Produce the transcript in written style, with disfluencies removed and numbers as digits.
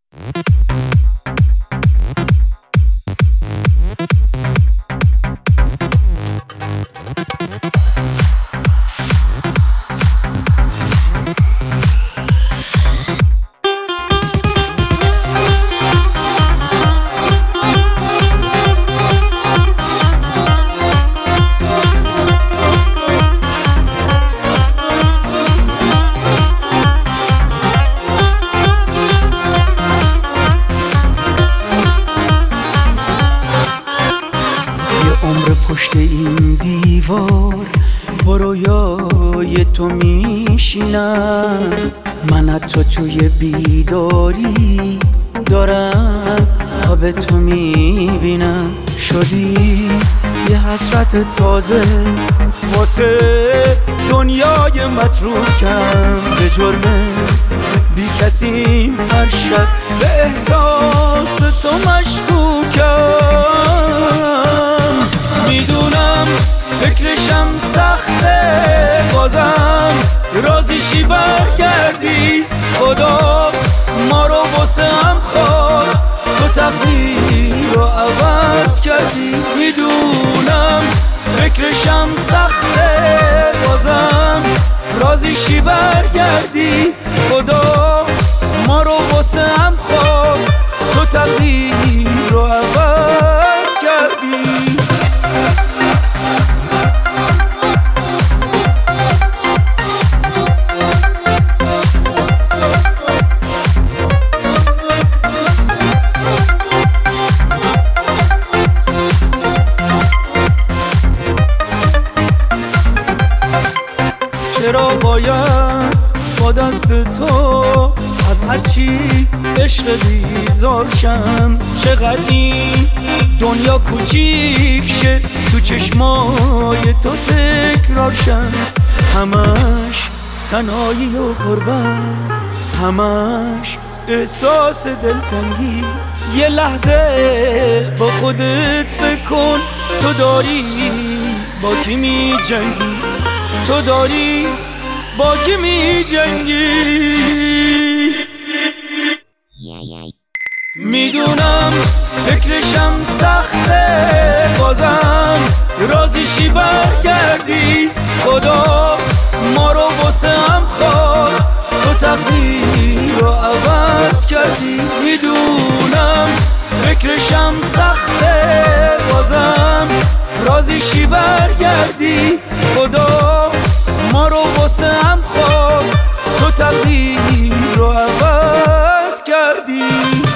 عمر پشت این دیوار با رویای تو میشینم، من حتی توی بیداری دارم خواب تو میبینم. شدی یه حسرت تازه واسه دنیای متروکم، به جرم بی کسیم هر شب به احساس تو مشکوکم. میدونم فکرشم سخته، بازم راضیشی برگردی. خدا ما رو واسه هم خواست، تو تقدیر رو عوض کردی. میدونم فکرشم سخته، بازم راضیشی برگردی. خدا ما رو واسه هم خواست، تو تقدیر رو عوض کردی. چرا باید با دست تو از هرچی عشق بیزار شم؟ چقدر این دنیا کوچیک شه تو چشمای تو تکرار شم. همش تنهایی و غربت، همش احساس دلتنگی. یه لحظه با خودت فکر کن، تو داری با کی می جنگی؟ تو داری با کی می جنگی؟ میدونم فکرشم سخته، بازم راضیشی برگردی. خدا ما رو واسه هم خواست، تو تقدیر رو عوض کردی. میدونم فکرشم سخته، بازم راضیشی برگردی. خدا ما رو واسه هم خواست، تو تقدیر رو عوض کردی.